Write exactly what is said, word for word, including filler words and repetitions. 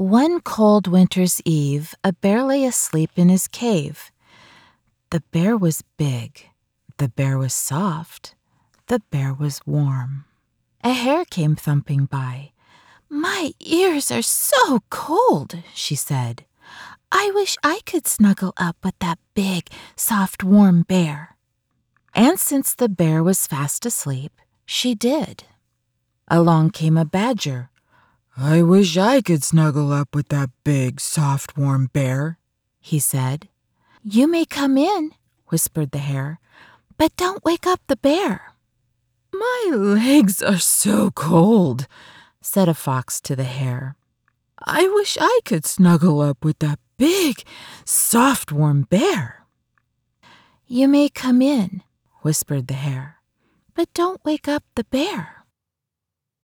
One cold winter's eve, a bear lay asleep in his cave. The bear was big. The bear was soft. The bear was warm. A hare came thumping by. "My ears are so cold," she said. "I wish I could snuggle up with that big, soft, warm bear." And since the bear was fast asleep, she did. Along came a badger. "I wish I could snuggle up with that big, soft, warm bear," he said. "You may come in," whispered the hare, "but don't wake up the bear." "My legs are so cold," said a fox to the hare. "I wish I could snuggle up with that big, soft, warm bear." "You may come in," whispered the hare, "but don't wake up the bear."